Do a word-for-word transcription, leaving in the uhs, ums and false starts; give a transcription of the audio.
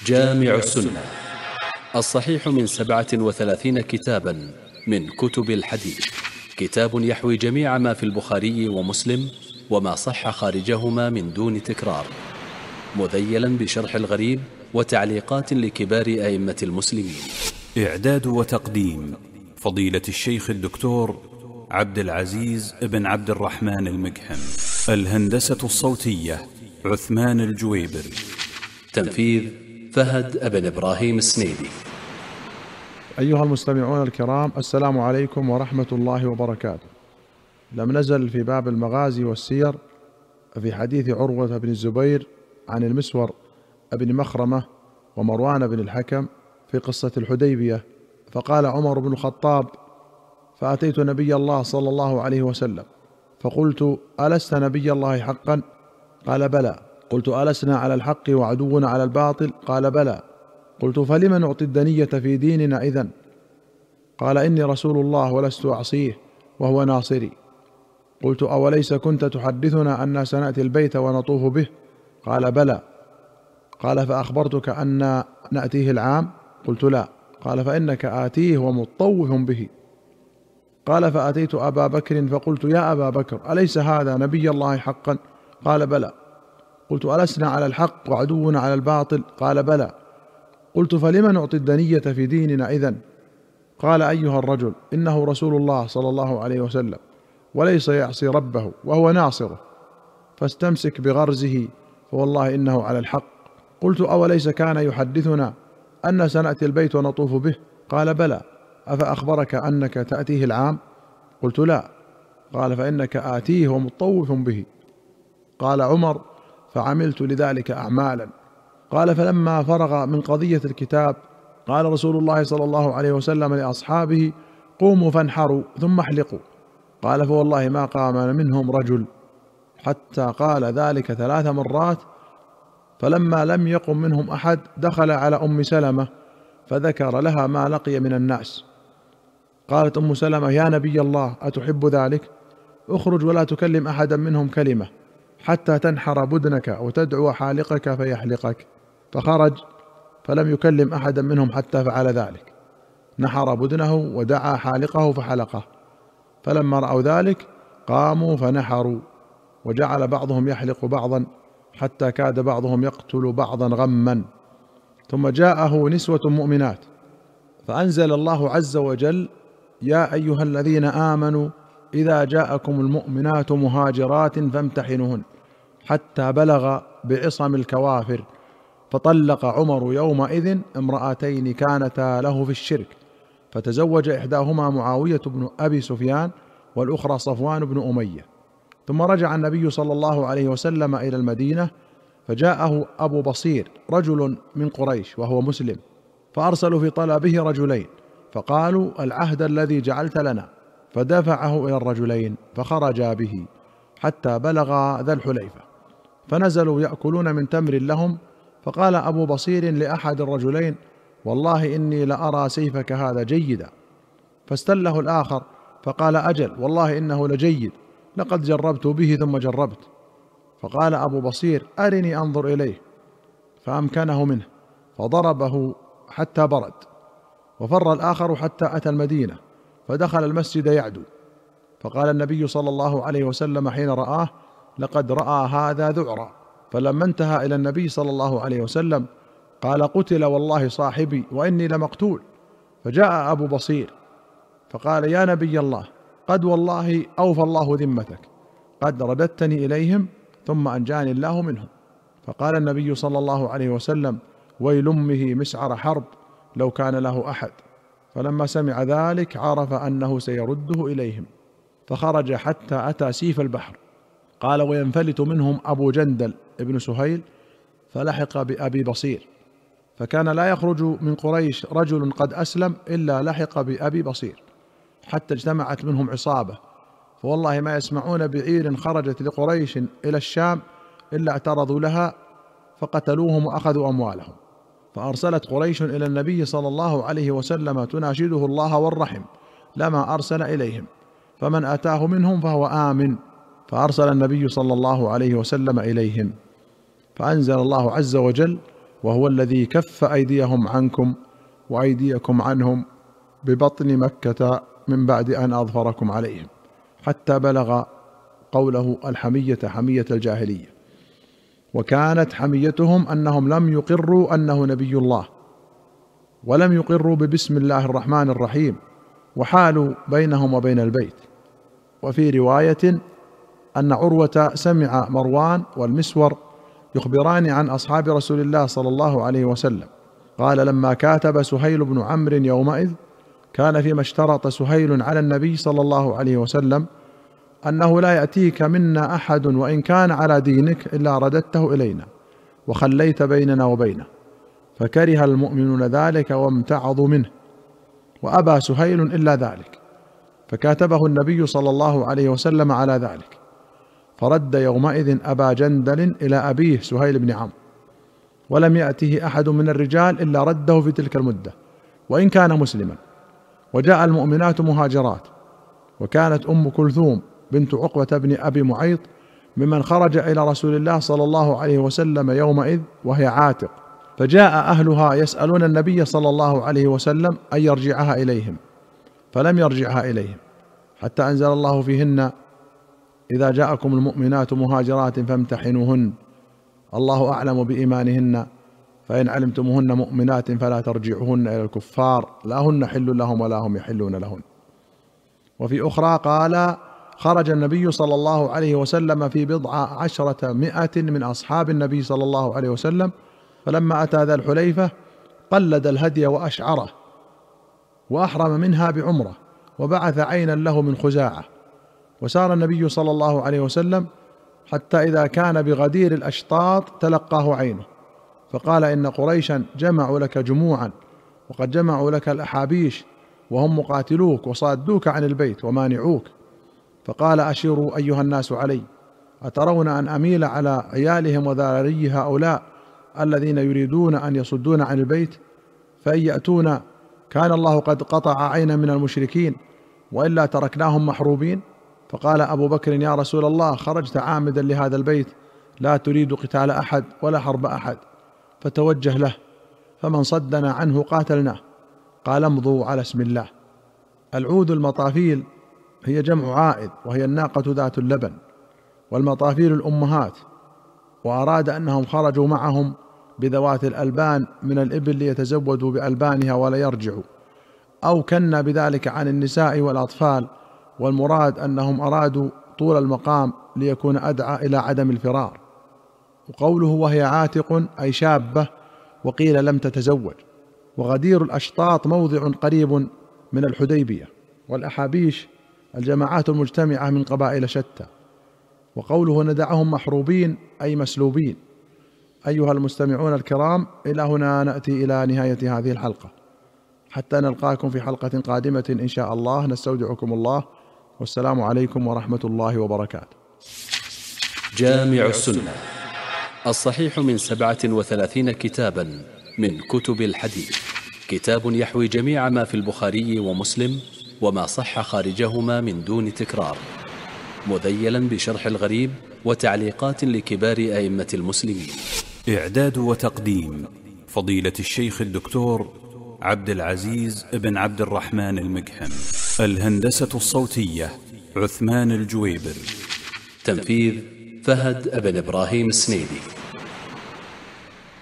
جامع السنة الصحيح من سبعة وثلاثين كتابا من كتب الحديث، كتاب يحوي جميع ما في البخاري ومسلم وما صح خارجهما من دون تكرار، مذيلا بشرح الغريب وتعليقات لكبار أئمة المسلمين. إعداد وتقديم فضيلة الشيخ الدكتور عبد العزيز بن عبد الرحمن المقحم. الهندسة الصوتية عثمان الجويبر. تنفيذ فهد بن إبراهيم السنيدي. أيها المستمعون الكرام، السلام عليكم ورحمة الله وبركاته. لم نزل في باب المغازي والسير في حديث عروة بن الزبير عن المسور بن مخرمة ومروان بن الحكم في قصة الحديبية. فقال عمر بن الخطاب: فأتيت نبي الله صلى الله عليه وسلم فقلت: ألست نبي الله حقا؟ قال: بلى. قلت: ألسنا على الحق وعدونا على الباطل؟ قال: بلى. قلت: فلم نعطي الدنية في ديننا إذن؟ قال: إني رسول الله ولست أعصيه وهو ناصري. قلت: أوليس كنت تحدثنا أن سنأتي البيت ونطوف به؟ قال: بلى. قال: فأخبرتك أن نأتيه العام؟ قلت: لا. قال: فإنك آتيه ومطوف به. قال: فأتيت أبا بكر فقلت: يا أبا بكر، أليس هذا نبي الله حقا؟ قال: بلى. قلت: ألسنا على الحق وعدونا على الباطل؟ قال: بلى. قلت: فلم نعطي الدنية في ديننا إذن؟ قال: أيها الرجل، إنه رسول الله صلى الله عليه وسلم وليس يعصي ربه وهو ناصره، فاستمسك بغرزه فوالله إنه على الحق. قلت: أوليس كان يحدثنا أن سنأتي البيت ونطوف به؟ قال: بلى. أفأخبرك أنك تأتيه العام؟ قلت: لا. قال: فإنك آتيه ومطوف به. قال عمر: فعملت لذلك أعمالا. قال: فلما فرغ من قضية الكتاب قال رسول الله صلى الله عليه وسلم لأصحابه: قوموا فانحروا ثم احلقوا. قال: فوالله ما قام منهم رجل حتى قال ذلك ثلاث مرات. فلما لم يقم منهم أحد دخل على أم سلمة فذكر لها ما لقي من الناس. قالت أم سلمة: يا نبي الله، أتحب ذلك؟ اخرج ولا تكلم أحدا منهم كلمة حتى تنحر بدنك وتدعو حالقك فيحلقك. فخرج فلم يكلم أحدا منهم حتى فعل ذلك، نحر بدنه ودعا حالقه فحلقه. فلما رأوا ذلك قاموا فنحروا، وجعل بعضهم يحلق بعضا حتى كاد بعضهم يقتل بعضا غما. ثم جاءه نسوة مؤمنات فأنزل الله عز وجل: يا أيها الذين آمنوا إذا جاءكم المؤمنات مهاجرات فامتحنوهن حتى بلغ بعصم الكوافر. فطلق عمر يومئذ امرأتين كانتا له في الشرك، فتزوج إحداهما معاوية بن أبي سفيان والأخرى صفوان بن أمية. ثم رجع النبي صلى الله عليه وسلم إلى المدينة فجاءه أبو بصير رجل من قريش وهو مسلم، فأرسلوا في طلبه رجلين فقالوا: العهد الذي جعلت لنا. فدفعه إلى الرجلين فخرجا به حتى بلغ ذا الحليفة، فنزلوا يأكلون من تمر لهم. فقال أبو بصير لأحد الرجلين: والله إني لأرى سيفك هذا جيدا. فاستله الآخر فقال: أجل، والله إنه لجيد، لقد جربت به ثم جربت. فقال أبو بصير: أرني أنظر إليه. فأمكنه منه فضربه حتى برد. وفر الآخر حتى أتى المدينة فدخل المسجد يعدو. فقال النبي صلى الله عليه وسلم حين رآه: لقد رأى هذا ذعرا. فلما انتهى إلى النبي صلى الله عليه وسلم قال: قتل والله صاحبي وإني لمقتول. فجاء أبو بصير فقال: يا نبي الله، قد والله أوفى الله ذمتك، قد رددتني إليهم ثم أنجاني الله منهم. فقال النبي صلى الله عليه وسلم: ويل أمه مسعر حرب لو كان له أحد. فلما سمع ذلك عرف أنه سيرده إليهم، فخرج حتى أتى سيف البحر. قال: وينفلت منهم أبو جندل ابن سهيل فلحق بأبي بصير، فكان لا يخرج من قريش رجل قد أسلم إلا لحق بأبي بصير، حتى اجتمعت منهم عصابة، فوالله ما يسمعون بعير خرجت لقريش إلى الشام إلا اعترضوا لها فقتلوهم وأخذوا أموالهم. فأرسلت قريش إلى النبي صلى الله عليه وسلم تناشده الله والرحم لما أرسل إليهم، فمن أتاه منهم فهو آمن. فأرسل النبي صلى الله عليه وسلم إليهم، فأنزل الله عز وجل: وهو الذي كف أيديهم عنكم وأيديكم عنهم ببطن مكة من بعد أن أظفركم عليهم، حتى بلغ قوله الحمية حمية الجاهلية. وكانت حميتهم أنهم لم يقروا أنه نبي الله، ولم يقروا ببسم الله الرحمن الرحيم، وحالوا بينهم وبين البيت. وفي رواية أن عروة سمع مروان والمسور يخبران عن أصحاب رسول الله صلى الله عليه وسلم، قال: لما كاتب سهيل بن عمرو يومئذ كان فيما اشترط سهيل على النبي صلى الله عليه وسلم أنه لا يأتيك منا أحد وإن كان على دينك إلا رددته إلينا وخليت بيننا وبينه، فكره المؤمنون ذلك وامتعضوا منه، وأبى سهيل إلا ذلك، فكاتبه النبي صلى الله عليه وسلم على ذلك، فرد يومئذ أبا جندل إلى أبيه سهيل بن عمرو، ولم يأته أحد من الرجال إلا رده في تلك المدة وإن كان مسلما. وجاء المؤمنات مهاجرات، وكانت أم كلثوم بنت عقبة بن أبي معيط ممن خرج إلى رسول الله صلى الله عليه وسلم يومئذ وهي عاتق، فجاء أهلها يسألون النبي صلى الله عليه وسلم أن يرجعها إليهم، فلم يرجعها إليهم، حتى أنزل الله فيهن: إذا جاءكم المؤمنات مهاجرات فامتحنوهن، الله أعلم بإيمانهن، فإن علمتموهن مؤمنات فلا ترجعوهن إلى الكفار، لا هن حل لهم ولا هم يحلون لهن. وفي أخرى قال: خرج النبي صلى الله عليه وسلم في بضع عشرة مئة من أصحاب النبي صلى الله عليه وسلم، فلما أتى ذا الحليفة قلد الهدي وأشعره، وأحرم منها بعمرة، وبعث عينا له من خزاعة. وسار النبي صلى الله عليه وسلم حتى إذا كان بغدير الأشطاط تلقاه عينه، فقال: إن قريشا جمعوا لك جموعا، وقد جمعوا لك الأحابيش، وهم مقاتلوك وصادوك عن البيت ومانعوك. فقال: أشيروا أيها الناس علي، أترون أن أميل على عيالهم وذراري هؤلاء الذين يريدون أن يصدون عن البيت؟ فإن يأتون كان الله قد قطع عينا من المشركين، وإلا تركناهم محروبين. فقال أبو بكر: يا رسول الله، خرجت عامدا لهذا البيت، لا تريد قتال أحد ولا حرب أحد، فتوجه له، فمن صدنا عنه قاتلناه. قال: امضوا على اسم الله. العود المطافيل هي جمع عائد، وهي الناقة ذات اللبن، والمطافيل الأمهات، وأراد أنهم خرجوا معهم بذوات الألبان من الإبل ليتزودوا بألبانها ولا يرجعوا، أو كنا بذلك عن النساء والأطفال، والمراد أنهم أرادوا طول المقام ليكون أدعى إلى عدم الفرار. وقوله وهي عاتق أي شابة، وقيل لم تتزوج. وغدير الأشطاط موضع قريب من الحديبية، والأحابيش الجماعات المجتمعة من قبائل شتى. وقوله ندعهم محروبين أي مسلوبين. أيها المستمعون الكرام، إلى هنا نأتي إلى نهاية هذه الحلقة، حتى نلقاكم في حلقة قادمة إن شاء الله. نستودعكم الله، والسلام عليكم ورحمة الله وبركاته. جامع السنة الصحيح من سبعة وثلاثين كتابا من كتب الحديث، كتاب يحوي جميع ما في البخاري ومسلم وما صح خارجهما من دون تكرار، مذيلا بشرح الغريب وتعليقات لكبار أئمة المسلمين. إعداد وتقديم فضيلة الشيخ الدكتور عبد العزيز بن عبد الرحمن المجحم. الهندسة الصوتية عثمان الجويبر. تنفيذ فهد بن إبراهيم السنيدي.